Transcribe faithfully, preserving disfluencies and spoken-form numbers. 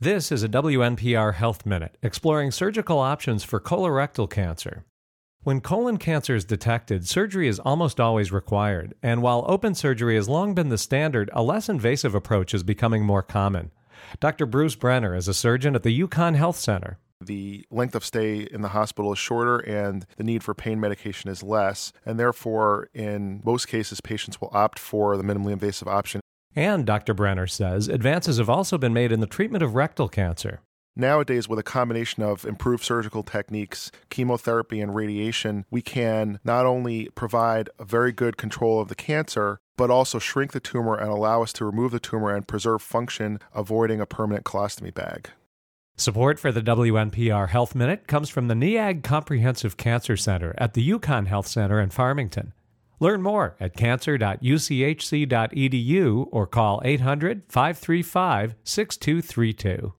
This is a W N P R Health Minute, exploring surgical options for colorectal cancer. When colon cancer is detected, surgery is almost always required, and while open surgery has long been the standard, a less invasive approach is becoming more common. Doctor Bruce Brenner is a surgeon at the UConn Health Center. The length of stay in the hospital is shorter and the need for pain medication is less, and therefore, in most cases, patients will opt for the minimally invasive option. And Doctor Brenner says advances have also been made in the treatment of rectal cancer. Nowadays, with a combination of improved surgical techniques, chemotherapy, and radiation, we can not only provide a very good control of the cancer, but also shrink the tumor and allow us to remove the tumor and preserve function, avoiding a permanent colostomy bag. Support for the W N P R Health Minute comes from the N E A G Comprehensive Cancer Center at the UConn Health Center in Farmington. Learn more at cancer dot u c h c dot e d u or call eight hundred, five three five, six two three two.